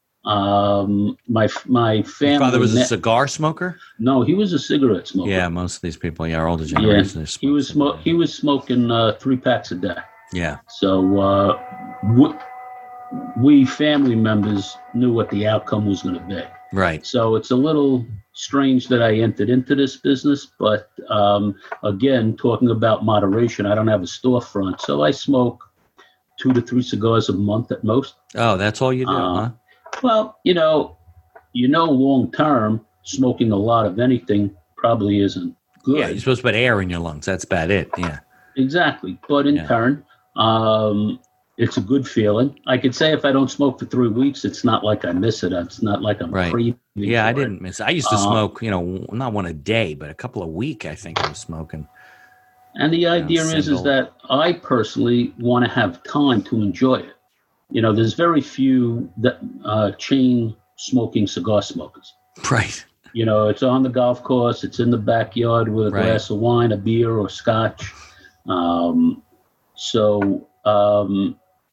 Um, my my family. Your father was a ne- cigar smoker? no, he was a cigarette smoker. Yeah, most of these people, yeah, our older yeah. generation. they're He was smoking smo- He was smoking uh, three packs a day. Yeah, So uh, we, we family members knew what the outcome was going to be. right. So it's a little strange that I entered into this business, but um, again, talking about moderation, I don't have a storefront, so I smoke two to three cigars a month at most. Oh, that's all you do, Uh, huh? Well, you know, you know, long term, smoking a lot of anything probably isn't good. Yeah, you're supposed to put air in your lungs. That's about it. Yeah. Exactly. But in Yeah. turn, um, it's a good feeling. I could say if I don't smoke for three weeks, it's not like I miss it. It's not like I'm Right. craving. Yeah, I for it. didn't miss it. I used to Uh, smoke, you know, not one a day, but a couple a week, I think I was smoking. And the idea is, single. is that I personally want to have time to enjoy it. You know, there's very few that uh, chain smoking cigar smokers. Right. You know, it's on the golf course, it's in the backyard with a Right. glass of wine, a beer, or scotch. Um, so um,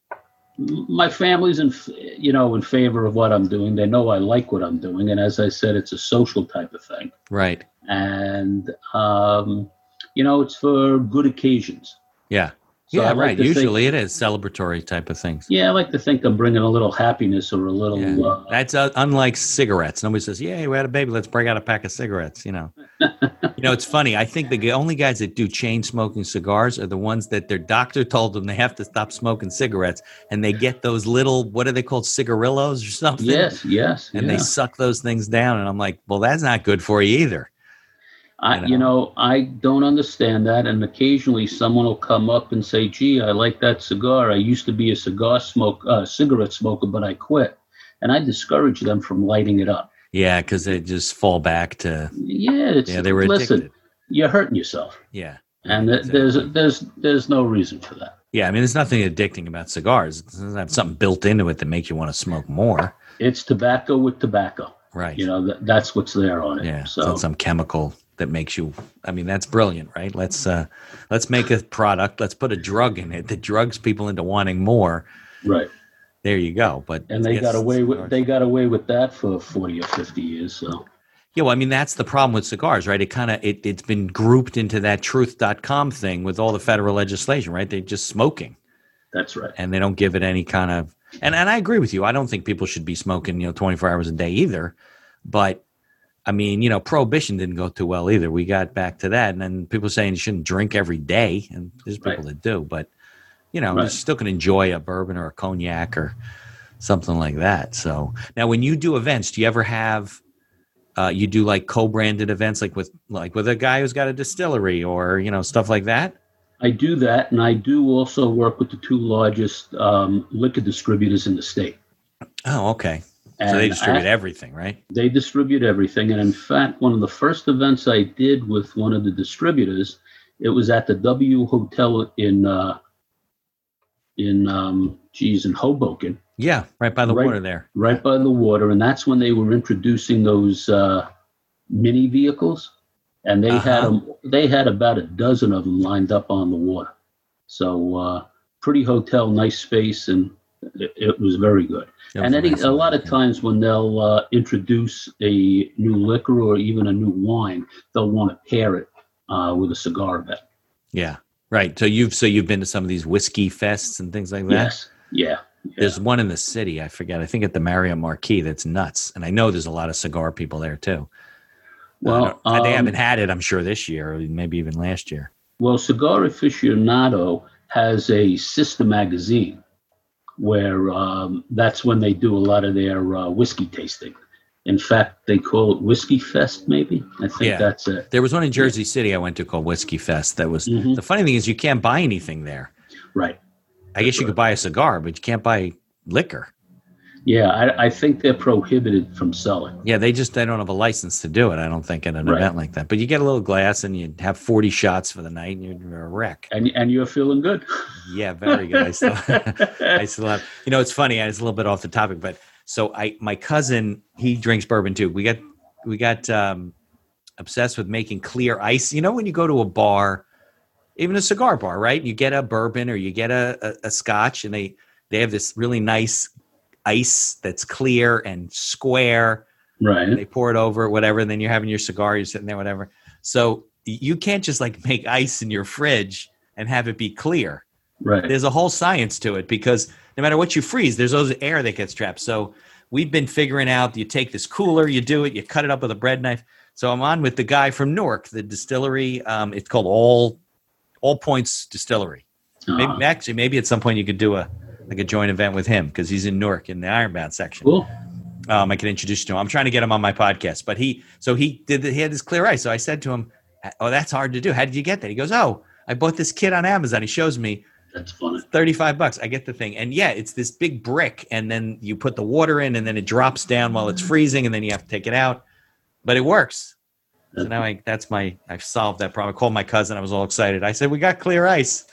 my family's in, f- you know, in favor of what I'm doing. They know I like what I'm doing, and as I said, it's a social type of thing. Right. And um, you know, it's for good occasions. Yeah. So yeah, I like right. to think- Usually it is celebratory type of things. Yeah, I like to think I'm bringing a little happiness or a little. Yeah. Uh, That's uh, unlike cigarettes. Nobody says, "Yeah, we had a baby. Let's break out a pack of cigarettes." You know. You know, it's funny. I think the only guys that do chain smoking cigars are the ones that their doctor told them they have to stop smoking cigarettes, and they get those little, what are they called, cigarillos or something? yes, yes, And yeah. they suck those things down, and I'm like, well, that's not good for you either. I, you you know. know, I don't understand that. And occasionally someone will come up and say, gee, I like that cigar. I used to be a cigar smoke, uh, cigarette smoker, but I quit. And I discourage them from lighting it up. Yeah, because they just fall back to Yeah, it's, yeah, they were listen, addicted. you're hurting yourself. Yeah, And th- exactly. there's, there's, there's no reason for that. yeah. I mean, there's nothing addicting about cigars. It doesn't have something built into it that makes you want to smoke more. It's tobacco with tobacco. Right. You know, th- that's what's there on it. Yeah. So So, it's some chemical that makes you. I mean, that's brilliant, right? Let's uh, let's make a product. Let's put a drug in it that drugs people into wanting more. right. There you go. But And they yes, got away with cigars- they got away with that for forty or fifty years. So Yeah, well, I mean, that's the problem with cigars, right? It kind of it, it's been grouped into that truth dot com thing with all the federal legislation, right? They're just smoking, that's right. and they don't give it any kind of. And and I agree with you. I don't think people should be smoking, you know, twenty-four hours a day either. But I mean, you know, prohibition didn't go too well either. We got back to that, and then people saying you shouldn't drink every day, and there's people Right. that do, but you know, Right. you still can enjoy a bourbon or a cognac or something like that. So now, when you do events, do you ever have uh, you do like co-branded events, like with like with a guy who's got a distillery or you know stuff like that? I do that, and I do also work with the two largest um, liquor distributors in the state. Oh, okay. And so they distribute I, everything, right? They distribute everything. And in fact, one of the first events I did with one of the distributors, it was at the W Hotel in, uh, in um, geez, in Hoboken. Yeah, right by the right, water there. Right by the water. And that's when they were introducing those uh, mini vehicles. And they Uh-huh. had them, they had about a dozen of them lined up on the water. So uh, pretty hotel, nice space, and it, it was very good. That And was any, nice a of lot them, of times when they'll uh, introduce a new liquor or even a new wine, they'll want to pair it uh, with a cigar event. Yeah, right. So you've so you've been to some of these whiskey fests and things like that. Yes, yeah. yeah. There's one in the city. I forget. I think at the Marriott Marquis. That's nuts. And I know there's a lot of cigar people there too. Well, uh, they um, haven't had it, I'm sure, this year or maybe even last year. Well, Cigar Aficionado has a sister magazine where um, that's when they do a lot of their uh, whiskey tasting. In fact, they call it Whiskey Fest, maybe. I think Yeah. that's it. There was one in Jersey City I went to called Whiskey Fest. That was Mhm. the funny thing is you can't buy anything there. Right. I guess you could buy a cigar, but you can't buy liquor. Yeah, I, I think they're prohibited from selling. Yeah, they just they don't have a license to do it. I don't think in an Right. event like that. But you get a little glass and you have forty shots for the night, and you're a wreck. And and you're feeling good. Yeah, very good. I still, I still have. You know, it's funny. It's a little bit off the topic, but so I, my cousin, he drinks bourbon too. We got, we got um, obsessed with making clear ice. You know, when you go to a bar, even a cigar bar, right? You get a bourbon or you get a, a, a scotch, and they they have this really nice ice that's clear and square. Right. And they pour it over, whatever, and then you're having your cigar, you're sitting there, whatever. So you can't just like make ice in your fridge and have it be clear. Right. There's a whole science to it because no matter what you freeze, there's always air that gets trapped. So we've been figuring out, you take this cooler, you do it, you cut it up with a bread knife. So I'm on with the guy from Newark, the distillery. Um, it's called All All Points Distillery. Uh, Maybe, actually, maybe at some point you could do a like a joint event with him because he's in Newark in the Ironbound section. Cool. Um, I can introduce you to him. I'm trying to get him on my podcast, but he so he did the, he had this clear ice. So I said to him, "Oh, that's hard to do. How did you get that?" He goes, "Oh, I bought this kit on Amazon." He shows me. That's funny. thirty-five bucks. I get the thing. And yeah, it's this big brick and then you put the water in and then it drops down while it's freezing and then you have to take it out. But it works. So now I, that's my, I've solved that problem. I called my cousin. I was all excited. I said, "We got clear ice."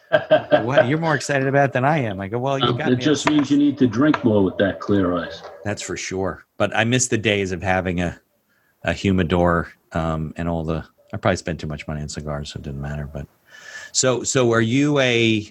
Well, you're more excited about it than I am. I go, "Well, you got It me." just means you need to drink more with that clear ice. That's for sure. But I miss the days of having a, a humidor um, and all the, I probably spent too much money on cigars, so it didn't matter. But so, so are you a,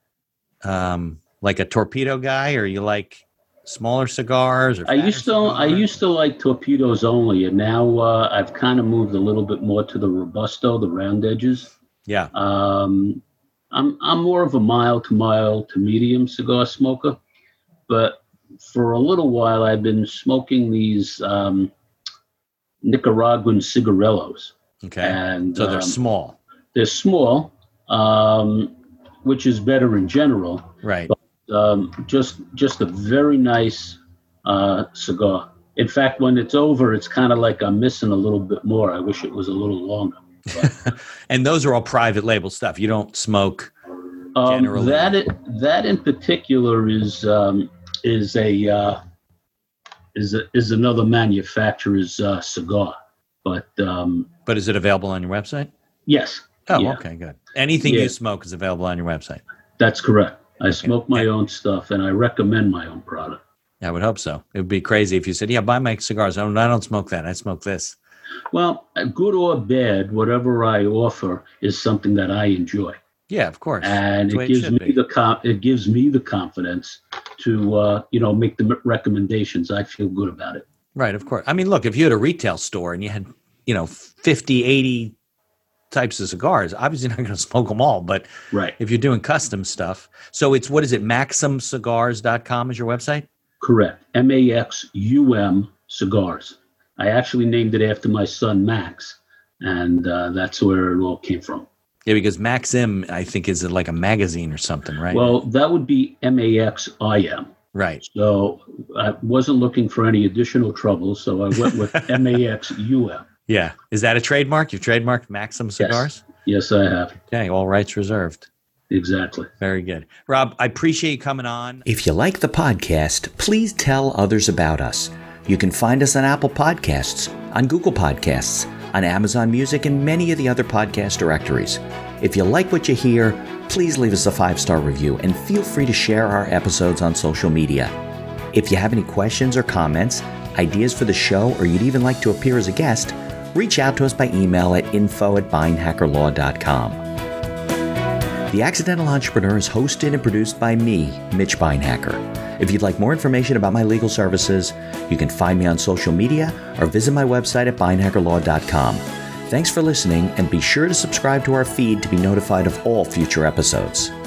um, like a torpedo guy, or you like smaller cigars? Or I used to fatter I cigars? used to like torpedoes only, and now uh, I've kind of moved a little bit more to the robusto, the round edges. Yeah. Um, I'm I'm more of a mild to mild to medium cigar smoker, but for a little while I've been smoking these um, Nicaraguan cigarillos, Okay. and So they're um, small. they're small, um, which is better in general. Right. Um, just just a very nice uh, cigar. In fact, when it's over, it's kind of like I'm missing a little bit more. I wish it was a little longer. And those are all private label stuff. You don't smoke. Um, Generally. that it, that in particular is um, is a uh, is a, is another manufacturer's uh, cigar. But um, But is it available on your website? yes, Oh, yeah, okay, good. Anything Yeah. you smoke is available on your website. that's correct. I smoke my Yeah. own stuff, and I recommend my own product. I would hope so. It would be crazy if you said, "Yeah, buy my cigars." I don't, I don't smoke that. I smoke this. Well, good or bad, whatever I offer is something that I enjoy. Yeah, of course. And That's the way it gives should me be. the com- it gives me the confidence to uh, you know make the m- recommendations. I feel good about it. Right, of course. I mean, look, if you had a retail store and you had, you know, fifty, eighty types of cigars, obviously you're not going to smoke them all. But Right. if you're doing custom stuff, so it's, what is it, maxim cigars dot com is your website? Correct. M A X U M cigars. I actually named it after my son Max, and uh, that's where it all came from. Yeah, because Maxim, I think, is like a magazine or something, right? Well, that would be M A X I M. right. So I wasn't looking for any additional trouble, so I went with M A X U M. Yeah. Is that a trademark? You've trademarked Maxim cigars? Yes, I have. Okay, all rights reserved. Exactly. Very good. Rob, I appreciate you coming on. If you like the podcast, please tell others about us. You can find us on Apple Podcasts, on Google Podcasts, on Amazon Music, and many of the other podcast directories. If you like what you hear, please leave us a five-star review and feel free to share our episodes on social media. If you have any questions or comments, ideas for the show, or you'd even like to appear as a guest, reach out to us by email at info at beinhacker law dot com. The Accidental Entrepreneur is hosted and produced by me, Mitch Beinhacker. If you'd like more information about my legal services, you can find me on social media or visit my website at beinhacker law dot com. Thanks for listening, and be sure to subscribe to our feed to be notified of all future episodes.